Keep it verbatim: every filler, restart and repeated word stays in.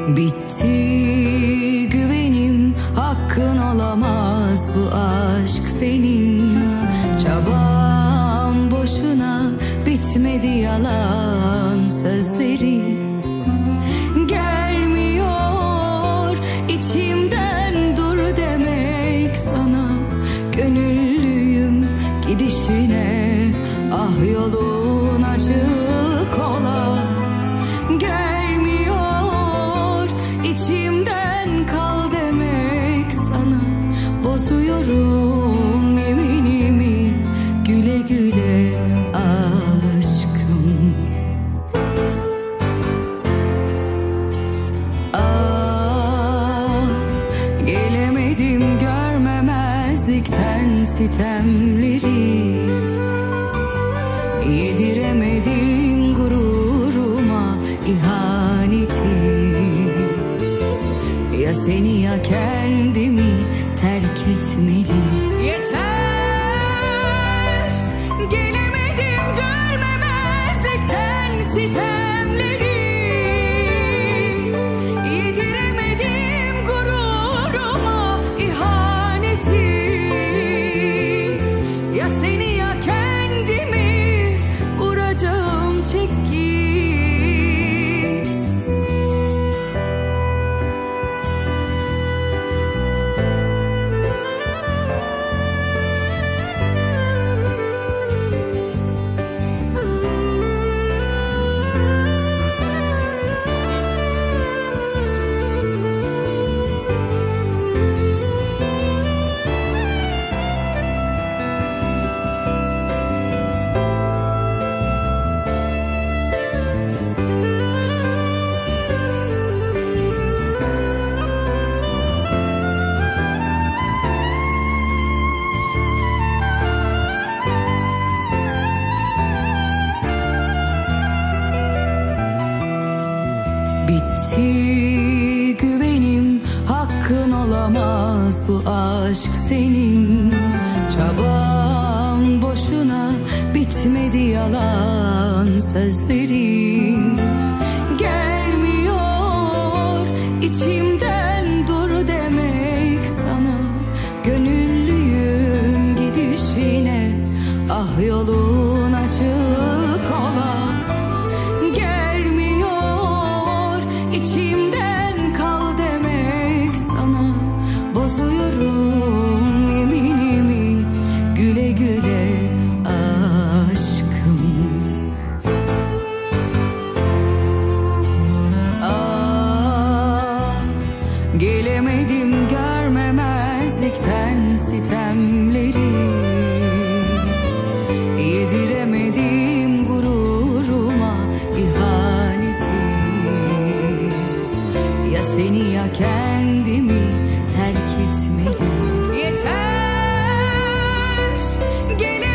Bitti güvenim, hakkın olamaz bu aşk senin. Çabam boşuna, bitmedi yalan sözlerin. Gelmiyor içimden dur demek sana. Gönüllüyüm gidişine, ah yolun açık ola. Gelmiyor içimden kal demek sana. Bozuyorum yeminimi, güle güle aşkım. Ah, gelemedim görmemezlikten sitemleri. Yediremedim gururuma ihaneti. Ya seni ya kendimi terk etmeli. Yeter, gelemedim görmemezlikten sitemleri. Yediremedim gururuma ihaneti. Ya seni ya kendimi vuracağım, çek git. Bitti güvenim, hakkın olamaz bu aşk senin. Çabam boşuna, bitmedi yalan sözlerin. Gelmiyor içimden dur demek sana. Gönüllüyüm gidişine, ah yolun açık ola. İçimden kal demek sana. Bozuyorum yeminimi, güle güle aşkım. Ah, gelemedim görmemezlikten sitemleri. Yediremedim gururuma ihaneti. Ya seni ya kendimi terk etmeli. Yeter, gele